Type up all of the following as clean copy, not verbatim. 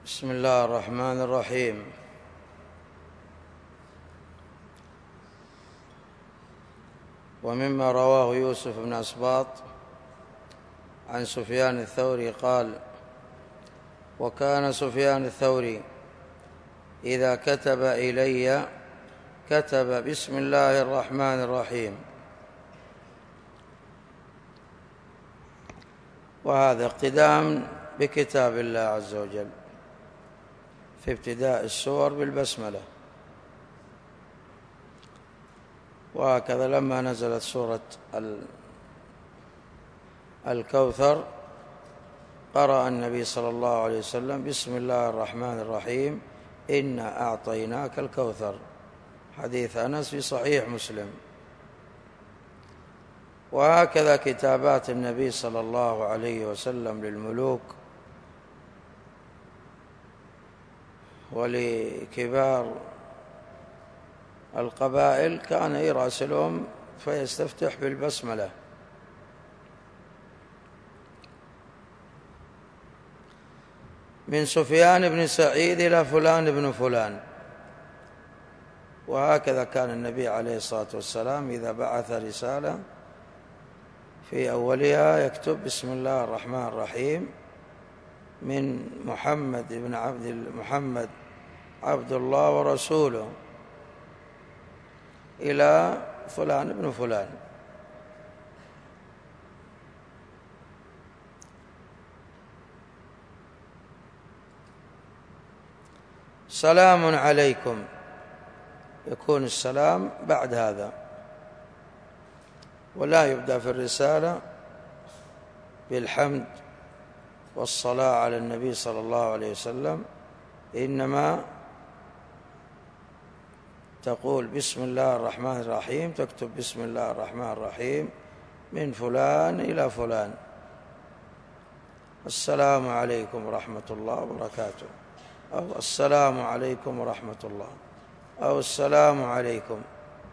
بسم الله الرحمن الرحيم. ومما رواه يوسف بن أسباط عن سفيان الثوري قال: وكان سفيان الثوري إذا كتب إلي كتب بسم الله الرحمن الرحيم. وهذا اقتداء بكتاب الله عز وجل في ابتداء السور بالبسملة. وهكذا لما نزلت سورة الكوثر قرأ النبي صلى الله عليه وسلم: بسم الله الرحمن الرحيم إنا أعطيناك الكوثر، حديث أنس في صحيح مسلم. وهكذا كتابات النبي صلى الله عليه وسلم للملوك ولكبار القبائل كان يراسلهم فيستفتح بالبسملة. من سفيان بن سعيد إلى فلان بن فلان. وهكذا كان النبي عليه الصلاة والسلام إذا بعث رسالة في أولها يكتب: بسم الله الرحمن الرحيم من محمد عبد الله ورسوله إلى فلان بن فلان. سلام عليكم، يكون السلام بعد هذا، ولا يبدأ في الرسالة بالحمد والصلاة على النبي صلى الله عليه وسلم، إنما تقول بسم الله الرحمن الرحيم، تكتب بسم الله الرحمن الرحيم من فلان إلى فلان، السلام عليكم ورحمة الله وبركاته، أو السلام عليكم ورحمة الله، أو السلام عليكم.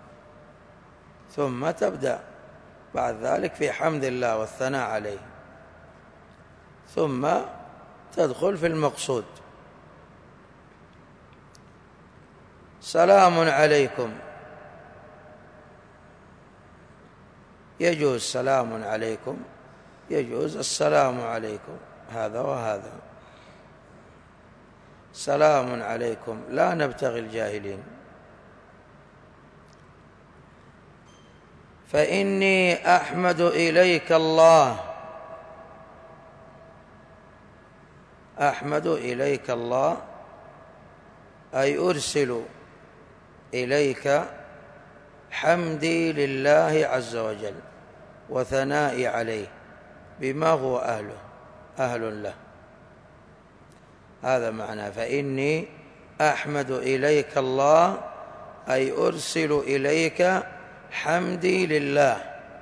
ثم تبدأ بعد ذلك في حمد الله والثناء عليه، ثم تدخل في المقصود. سلام عليكم، يجوز سلام عليكم، يجوز السلام عليكم، هذا وهذا. سلام عليكم، لا نبتغي الجاهلين. فإني أحمد إليك الله، أحمد إليك الله أي أرسل إليك حمدي لله عز وجل وثنائي عليه بما هو أهل له. هذا معنى فإني أحمد إليك الله أي أرسل إليك حمدي لله.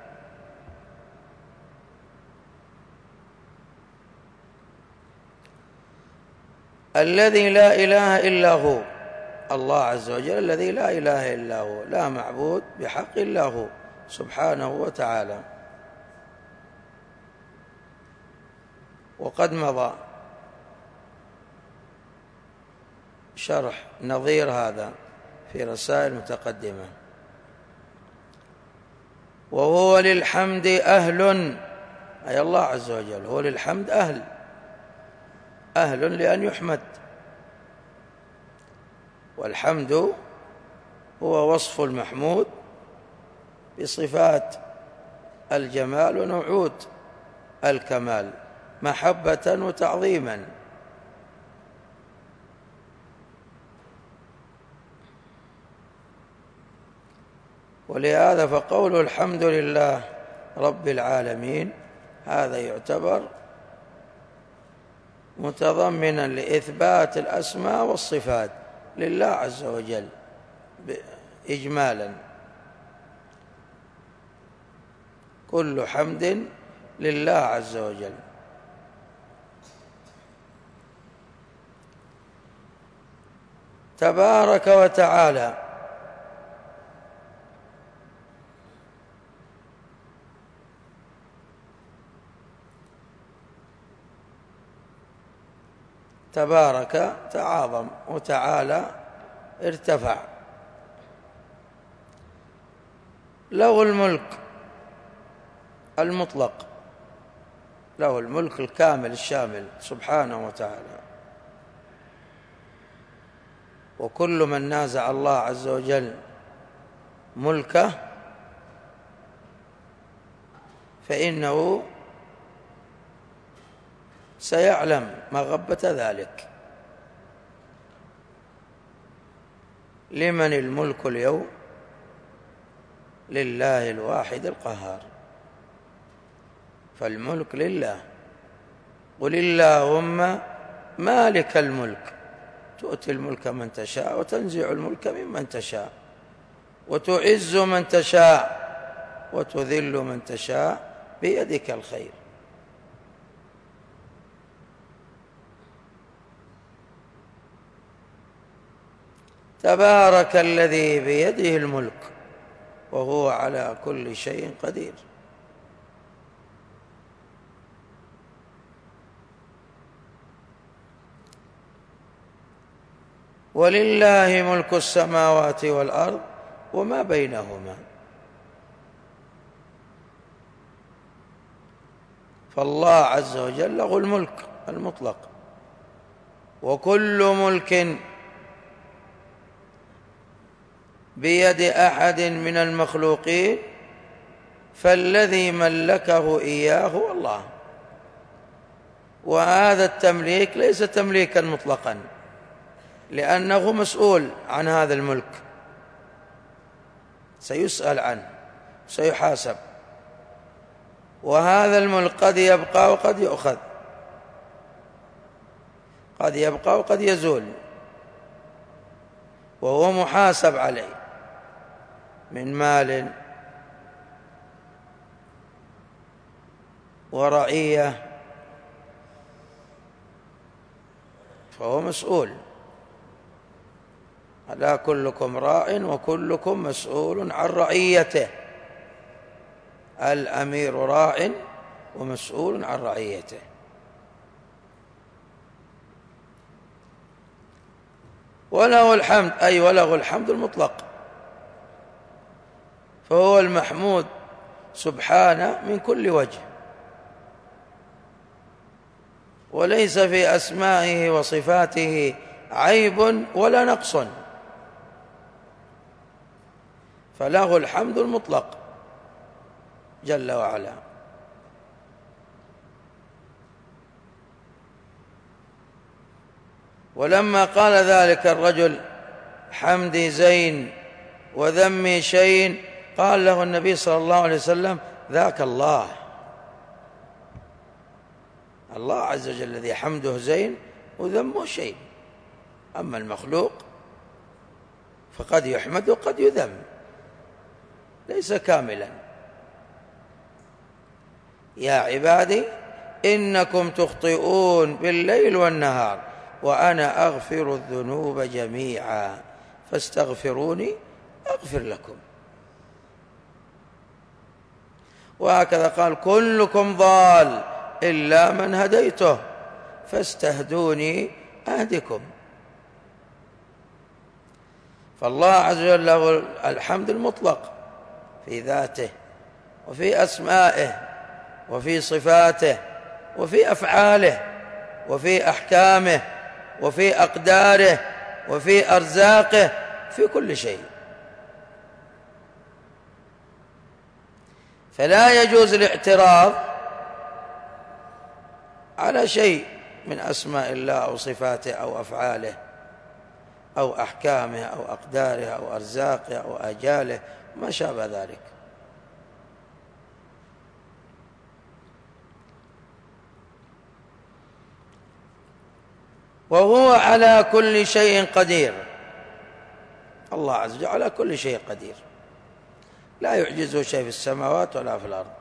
الذي لا إله إلا هو، الله عز وجل الذي لا إله إلا هو، لا معبود بحق إلا هو سبحانه وتعالى. وقد مضى شرح نظير هذا في رسائل متقدمة. وهو للحمد أهل، أي الله عز وجل هو للحمد أهل لأن يحمد. والحمد هو وصف المحمود بصفات الجمال ونعوت الكمال محبة وتعظيما. ولهذا فقول الحمد لله رب العالمين هذا يعتبر متضمنا لإثبات الأسماء والصفات لله عز وجل إجمالا. كل حمد لله عز وجل. تبارك وتعالى، تبارك تعاظم، وتعالى ارتفع. له الملك المطلق، له الملك الكامل الشامل سبحانه وتعالى. وكل من نازع الله عز وجل ملكه فإنه سيعلم مغبة ذلك. لمن الملك اليوم؟ لله الواحد القهار. فالملك لله. قل اللهم مالك الملك تؤتي الملك من تشاء وتنزع الملك ممن تشاء وتعز من تشاء وتذل من تشاء بيدك الخير. تبارك الذي بيده الملك وهو على كل شيء قدير. ولله ملك السماوات والأرض وما بينهما. فالله عز وجل له الملك المطلق، وكل ملك بيد أحد من المخلوقين فالذي ملكه إياه هو الله. وهذا التمليك ليس تمليكا مطلقا، لأنه مسؤول عن هذا الملك، سيسأل عنه، سيحاسب. وهذا الملك قد يبقى وقد يؤخذ، قد يبقى وقد يزول، وهو محاسب عليه من مال ورعية، فهو مسؤول. ألا كلكم راع وكلكم مسؤول عن رعيته. الأمير راع ومسؤول عن رعيته. وله الحمد، أي وله الحمد المطلق، فهو المحمود سبحانه من كل وجه، وليس في أسمائه وصفاته عيب ولا نقص، فله الحمد المطلق جل وعلا. ولما قال ذلك الرجل حمدي زين وذمي شين، قال له النبي صلى الله عليه وسلم ذاك الله. الله عز وجل الذي حمده زين وذمه شين. أما المخلوق فقد يحمد وقد يذم، ليس كاملا. يا عبادي إنكم تخطئون بالليل والنهار وأنا أغفر الذنوب جميعا فاستغفروني أغفر لكم. وهكذا قال كلكم ضال إلا من هديته فاستهدوني أهدكم. فالله عز وجل له الحمد المطلق في ذاته وفي أسمائه وفي صفاته وفي أفعاله وفي أحكامه وفي أقداره وفي أرزاقه، في كل شيء. فلا يجوز الاعتراض على شيء من أسماء الله أو صفاته أو أفعاله أو أحكامه أو أقداره أو أرزاقه أو آجاله ما شابه ذلك. وهو على كل شيء قدير. الله عز وجل على كل شيء قدير، لا يعجزه شيء في السماوات ولا في الأرض.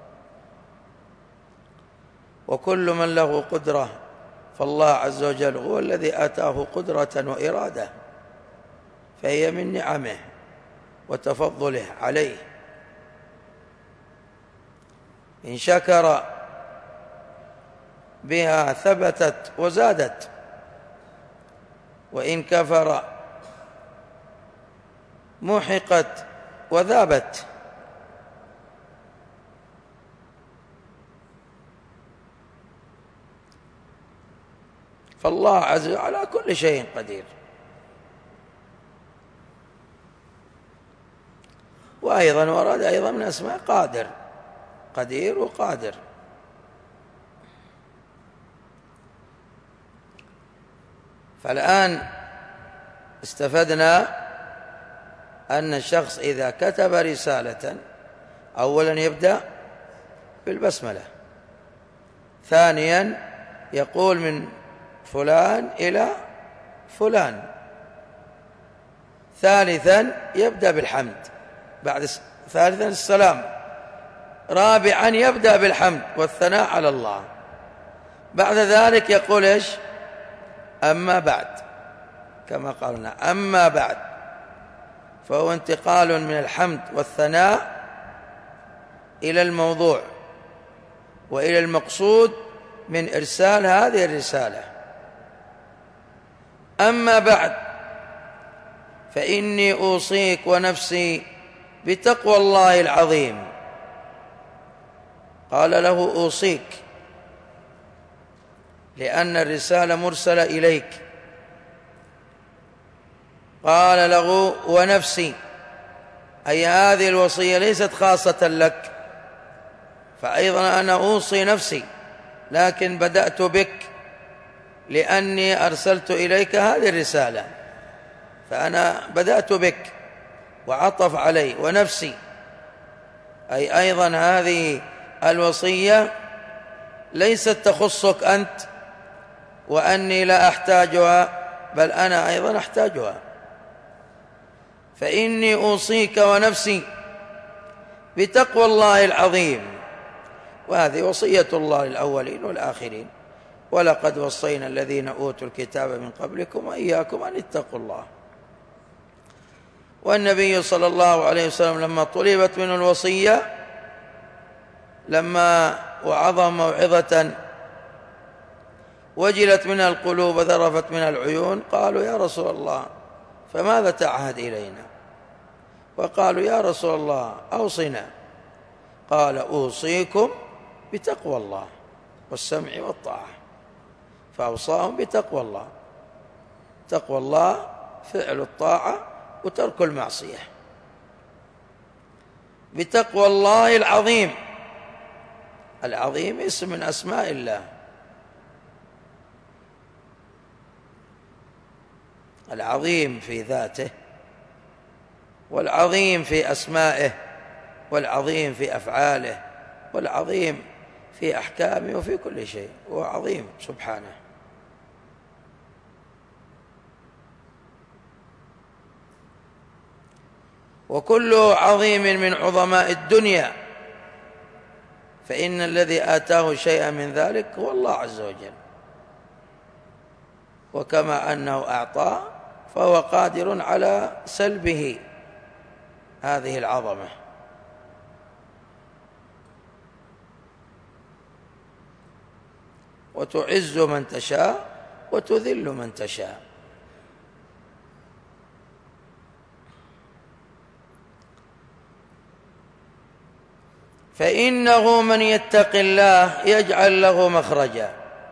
وكل من له قدرة فالله عز وجل هو الذي آتاه قدرة وإرادة، فهي من نعمه وتفضله عليه. إن شكر بها ثبتت وزادت، وإن كفر محقت وذابت. فالله عز وجل على كل شيء قدير. وأيضا ورد أيضا من أسماء قادر، قدير وقادر. فالآن استفدنا أن الشخص إذا كتب رسالة أولا يبدأ بالبسملة، ثانيا يقول من فلان إلى فلان، ثالثا يبدأ بالحمد، ثالثا السلام، رابعا يبدأ بالحمد والثناء على الله، بعد ذلك يقول إيش؟ أما بعد، كما قالنا أما بعد، فهو انتقال من الحمد والثناء إلى الموضوع وإلى المقصود من إرسال هذه الرسالة. أما بعد فإني أوصيك ونفسي بتقوى الله العظيم. قال له أوصيك لأن الرسالة مرسلة إليك. قال له ونفسي، أي هذه الوصية ليست خاصة لك، فأيضا أنا أوصي نفسي، لكن بدأت بك لأني أرسلت إليك هذه الرسالة، فأنا بدأت بك وعطف علي ونفسي، أي أيضا هذه الوصية ليست تخصك أنت وأني لا أحتاجها، بل أنا أيضا أحتاجها. فإني أوصيك ونفسي بتقوى الله العظيم. وهذه وصية الله للأولين والآخرين: ولقد وصينا الذين أوتوا الكتاب من قبلكم وإياكم أن اتقوا الله. والنبي صلى الله عليه وسلم لما طلبت منه الوصية، لما وعظهم موعظة وجلت منها القلوب وذرفت منها العيون، قالوا يا رسول الله فماذا تعهد إلينا؟ وقالوا يا رسول الله أوصنا. قال أوصيكم بتقوى الله والسمع والطاعة. فأوصاهم بتقوى الله. تقوى الله فعل الطاعة وترك المعصية. بتقوى الله العظيم. العظيم اسم من أسماء الله. العظيم في ذاته، والعظيم في أسمائه، والعظيم في أفعاله، والعظيم في أحكامه وفي كل شيء، هو عظيم سبحانه. وكل عظيم من عظماء الدنيا، فإن الذي آتاه شيئا من ذلك هو الله عز وجل. وكما أنه أعطى فهو قادر على سلبه هذه العظمة. وتعز من تشاء وتذل من تشاء. فإنه من يتق الله يجعل له مخرجا.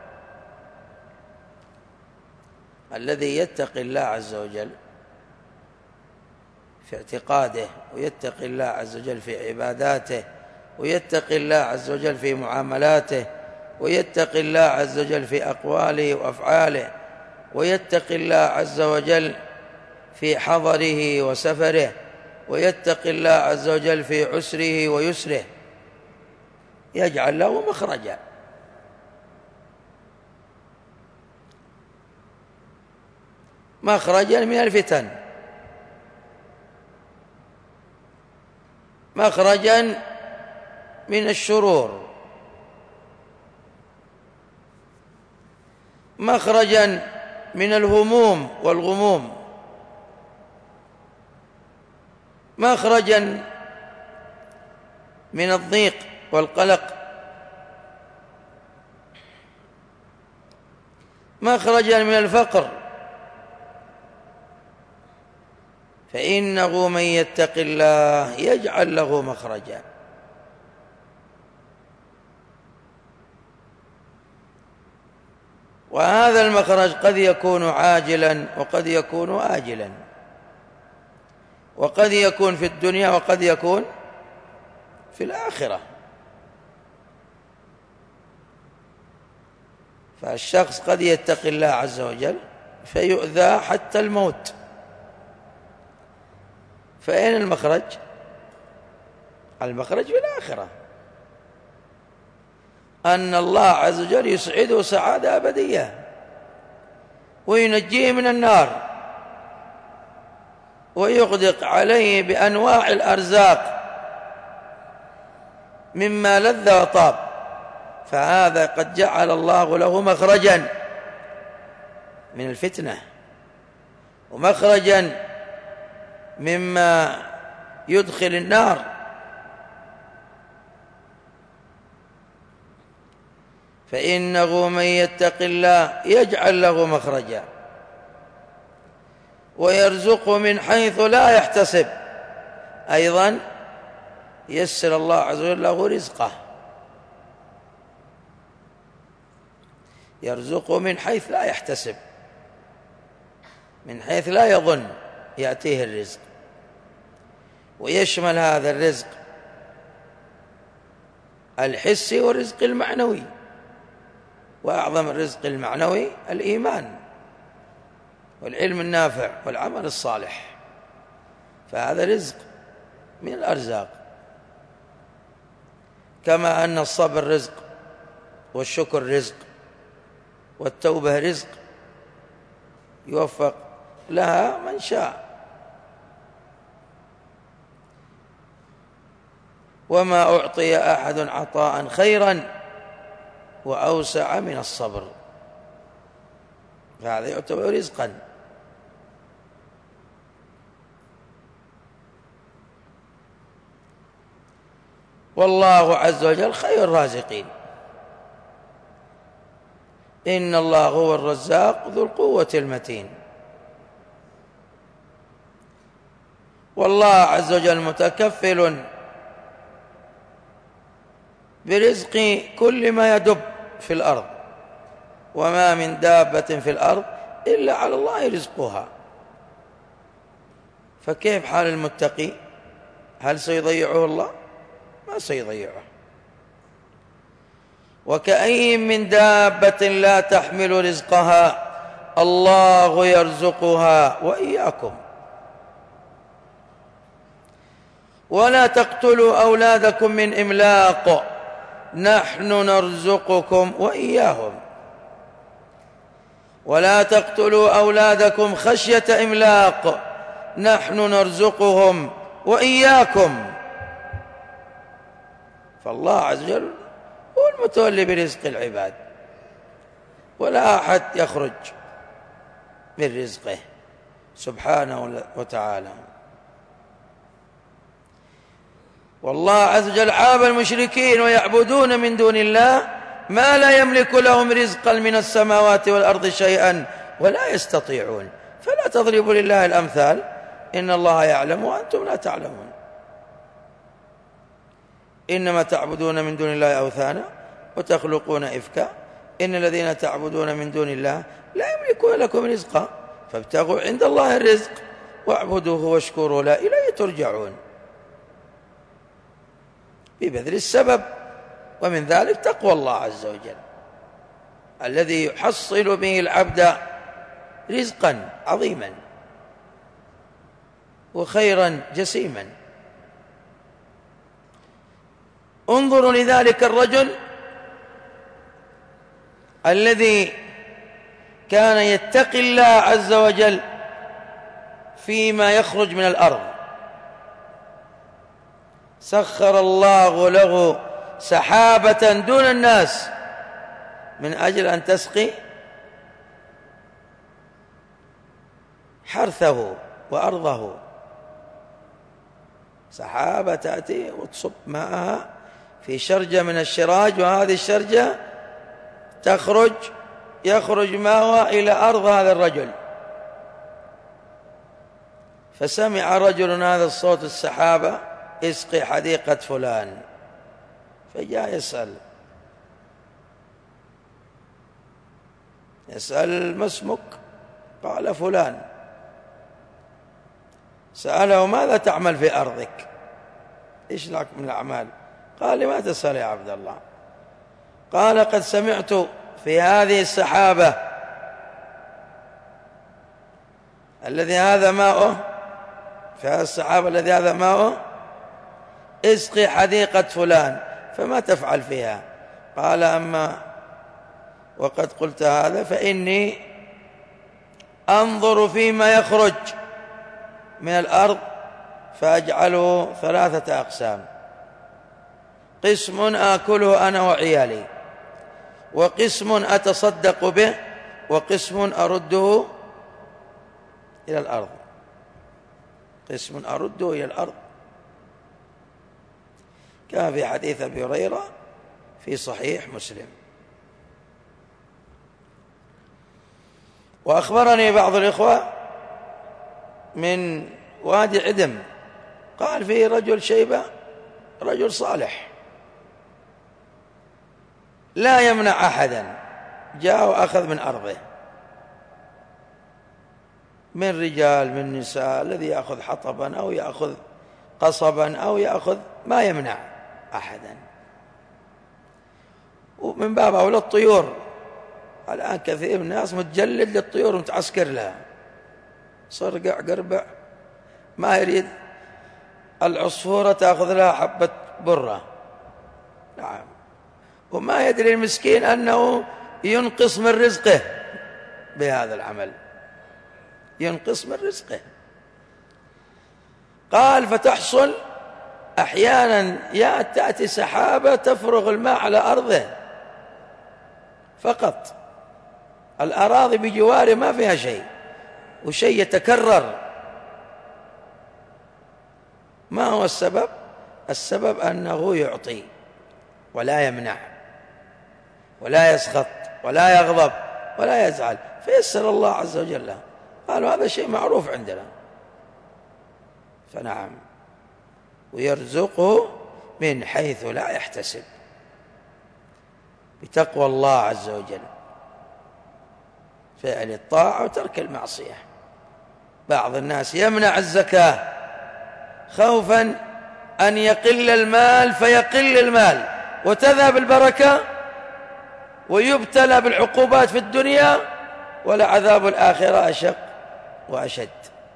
الذي يتقي الله عز وجل في اعتقاده، ويتقي الله عز وجل في عباداته، ويتقي الله عز وجل في معاملاته، ويتقي الله عز وجل في أقواله وأفعاله، ويتقي الله عز وجل في حضره وسفره، ويتقي الله عز وجل في عسره ويسره، يجعل له مخرجا. مخرجا من الفتن، مخرجا من الشرور، مخرجا من الهموم والغموم، مخرجا من الضيق والقلق، مخرجا من الفقر فإنه من يتق الله يجعل له مخرجا. وهذا المخرج قد يكون عاجلا وقد يكون آجلا، وقد يكون في الدنيا وقد يكون في الآخرة. فالشخص قد يتقي الله عز وجل فيؤذى حتى الموت، فأين المخرج؟ المخرج في الآخرة، أن الله عز وجل يسعده سعادة أبدية وينجيه من النار ويغدق عليه بأنواع الأرزاق مما لذ وطاب، فهذا قد جعل الله له مخرجا من الفتنة ومخرجا مما يدخل النار. فإنه من يتق الله يجعل له مخرجا ويرزقه من حيث لا يحتسب. أيضا يسر الله عز وجل له رزقه، يرزقه من حيث لا يحتسب، من حيث لا يظن يأتيه الرزق. ويشمل هذا الرزق الحسي والرزق المعنوي، وأعظم الرزق المعنوي الإيمان والعلم النافع والعمل الصالح، فهذا رزق من الأرزاق. كما أن الصبر رزق والشكر رزق والتوبة رزق يوفق لها من شاء. وما أعطي أحد عطاء خيرا وأوسع من الصبر، فهذا يعتبر رزقا. والله عز وجل خير الرازقين، إن الله هو الرزاق ذو القوة المتين. والله عز وجل متكفل برزق كل ما يدب في الأرض، وما من دابة في الأرض إلا على الله رزقها. فكيف حال المتقي؟ هل سيضيعه الله؟ ما سيضيعه. وكأي من دابة لا تحمل رزقها الله يرزقها وإياكم. ولا تقتلوا أولادكم من إملاق نحن نرزقكم وإياهم. ولا تقتلوا أولادكم خشية إملاق نحن نرزقهم وإياكم. فالله عز وجل هو المتولي برزق العباد، ولا أحد يخرج من رزقه سبحانه وتعالى. والله عز وجل عاب المشركين ويعبدون من دون الله ما لا يملك لهم رزقا من السماوات والأرض شيئا ولا يستطيعون. فلا تضربوا لله الأمثال، إن الله يعلم وأنتم لا تعلمون. إنما تعبدون من دون الله أوثانا وتخلقون إفكا إن الذين تعبدون من دون الله لا يملكون لكم رزقا فابتغوا عند الله الرزق واعبدوه واشكروا له إليه ترجعون، ببذل السبب، ومن ذلك تقوى الله عز وجل الذي يحصل به العبد رزقا عظيما وخيرا جسيما. انظروا لذلك الرجل الذي كان يتقي الله عز وجل فيما يخرج من الأرض، سخر الله له سحابة دون الناس من أجل أن تسقي حرثه وأرضه. سحابة تأتي وتصب ماءها في شرجة من الشراج، وهذه الشرجة يخرج ماءها إلى أرض هذا الرجل فسمع رجل هذا الصوت السحابة: اسقي حديقة فلان. فجاء يسأل: ما اسمك؟ قال: فلان. سأله: ماذا تعمل في أرضك؟ إيش لك من الأعمال؟ قال: لما تسأل يا عبد الله؟ قال: قد سمعت في هذه السحابة الذي هذا ماؤه، في هذا السحابة الذي هذا ماؤه: اسقي حديقة فلان، فما تفعل فيها؟ قال: أما وقد قلت هذا فإني أنظر فيما يخرج من الأرض فأجعله 3 أقسام: قسم آكله أنا وعيالي، وقسم أتصدق به، وقسم أرده إلى الأرض. قسم أرده إلى الأرض، كما في حديث أبي هريرة في صحيح مسلم. وأخبرني بعض الإخوة من وادي عدم، قال فيه رجل شيبة، رجل صالح لا يمنع أحدا، جاء وأخذ من أرضه، من رجال من نساء، الذي يأخذ حطبا أو يأخذ قصبا أو يأخذ، ما يمنع أحدا. ومن باب أولى الطيور، الآن كثير من الناس متجلد للطيور ومتعسكر لها، صرقع قربع، ما يريد العصفورة تأخذ لها حبة برة. نعم، وما يدري المسكين أنه ينقص من رزقه بهذا العمل، ينقص من رزقه. قال: فتحصل أحيانا تأتي سحابة تفرغ الماء على أرضه فقط، الأراضي بجواره ما فيها شيء، وشيء يتكرر. ما هو السبب؟ السبب أنه يعطي ولا يمنع ولا يسخط ولا يغضب ولا يزعل، فيسر الله عز وجل له. قالوا هذا شيء معروف عندنا. فنعم، ويرزقه من حيث لا يحتسب، بتقوى الله عز وجل، فعل الطاعة وترك المعصية. بعض الناس يمنع الزكاة خوفا أن يقل المال فيقل المال وتذهب البركة ويبتلى بالعقوبات في الدنيا، ولعذاب الآخرة أشق وأشد.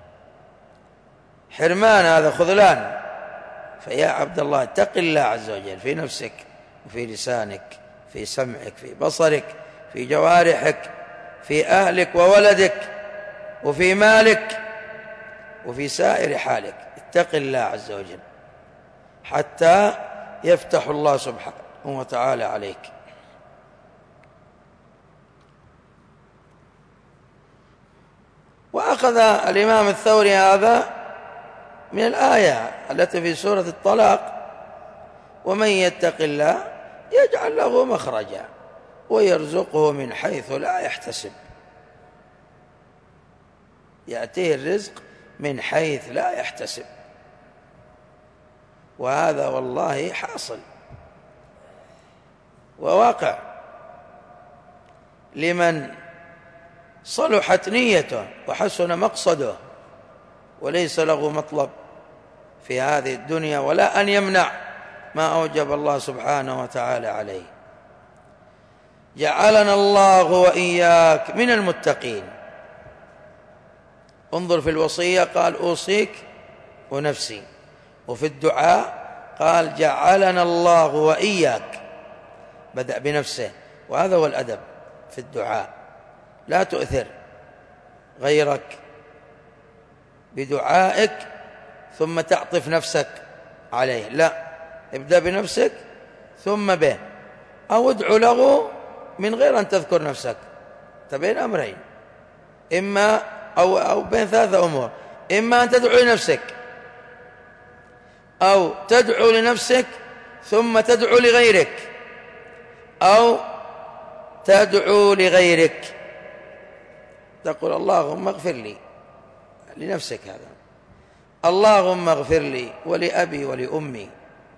حرمان هذا خذلان. فيا عبد الله اتق الله عز وجل في نفسك وفي لسانك، في سمعك، في بصرك، في جوارحك، في أهلك وولدك، وفي مالك، وفي سائر حالك. اتق الله عز وجل حتى يفتح الله سبحانه وتعالى عليك. وأخذ الإمام الثوري هذا من الآية التي في سورة الطلاق: ومن يتق الله يجعل له مخرجا ويرزقه من حيث لا يحتسب. يأتيه الرزق من حيث لا يحتسب، وهذا والله حاصل وواقع لمن صلحت نيته وحسن مقصده، وليس له مطلب في هذه الدنيا ولا أن يمنع ما أوجب الله سبحانه وتعالى عليه. جعلنا الله وإياك من المتقين. انظر في الوصية قال: أوصيك ونفسي، وفي الدعاء قال: جعلنا الله وإياك، بدأ بنفسه، وهذا هو الأدب في الدعاء، لا تؤثر غيرك بدعائك ثم تعطف نفسك عليه، لا، ابدأ بنفسك ثم به، أو ادعو له من غير أن تذكر نفسك. بين أمرين، إما أو بين 3 أمور: إما أن تدعو لنفسك، أو تدعو لنفسك ثم تدعو لغيرك، أو تدعو لغيرك، تقول: اللهم اغفر لي، لنفسك هذا، اللهم اغفر لي ولأبي ولأمي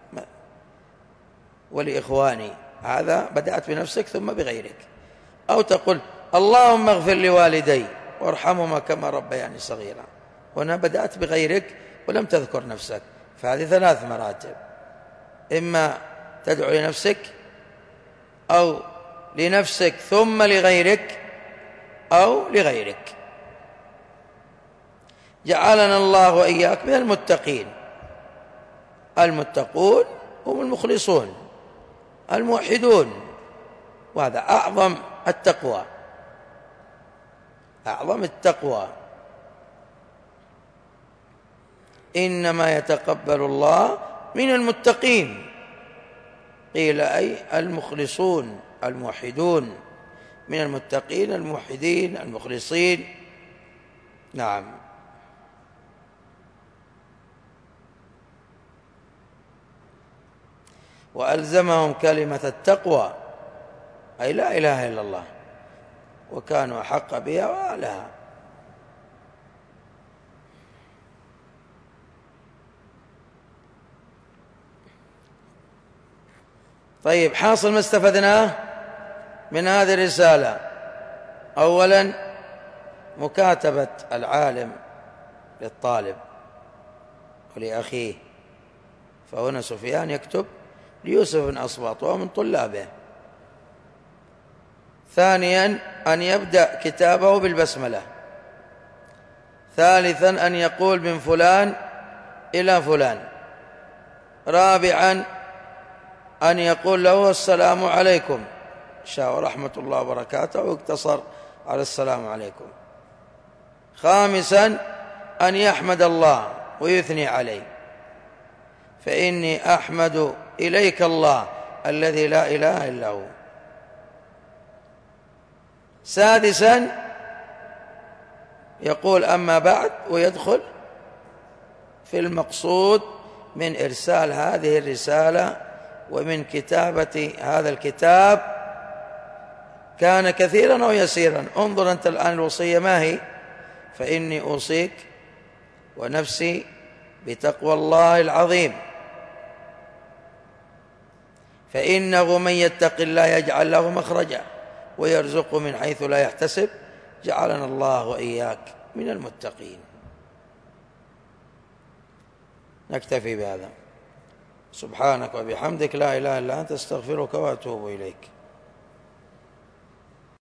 ولإخواني، هذا بدأت بنفسك ثم بغيرك. أو تقول اللهم اغفر لوالدي وارحمهما كما ربياني صغيرا، هنا بدأت بغيرك ولم تذكر نفسك، فهذه 3 مراتب، إما تدعو لنفسك أو لنفسك ثم لغيرك أو لغيرك. جعلنا الله وإياك من المتقين. المتقون هم المخلصون الموحدون، وهذا أعظم التقوى، أعظم التقوى. إنما يتقبل الله من المتقين، قيل أي المخلصون الموحدون، من المتقين الموحدين المخلصين. نعم. وألزمهم كلمة التقوى، أي لا إله إلا الله، وكانوا أحق بها وأهلها. طيب، حاصل ما استفدناه من هذه الرسالة: أولا مكاتبة العالم للطالب ولأخيه، فهنا سفيان يكتب ليوسف بن أسباط وهو من طلابه. ثانيا أن يبدأ كتابه بالبسملة. ثالثا أن يقول من فلان إلى فلان. رابعا أن يقول له السلام عليكم شاء رحمة الله وبركاته، واقتصر على السلام عليكم. خامسا أن يحمد الله ويثني عليه، فإني أحمد إليك الله الذي لا إله إلا هو. سادسا يقول أما بعد، ويدخل في المقصود من إرسال هذه الرسالة ومن كتابة هذا الكتاب، كان كثيرا أو يسيرا. انظر أنت الآن الوصية ما هي: فإني أوصيك ونفسي بتقوى الله العظيم، فإنه من يتق الله يجعل له مخرجا ويرزقه من حيث لا يحتسب. جعلنا الله وإياك من المتقين. نكتفي بهذا. سبحانك وبحمدك، لا إله إلا أنت، استغفرك وأتوب إليك.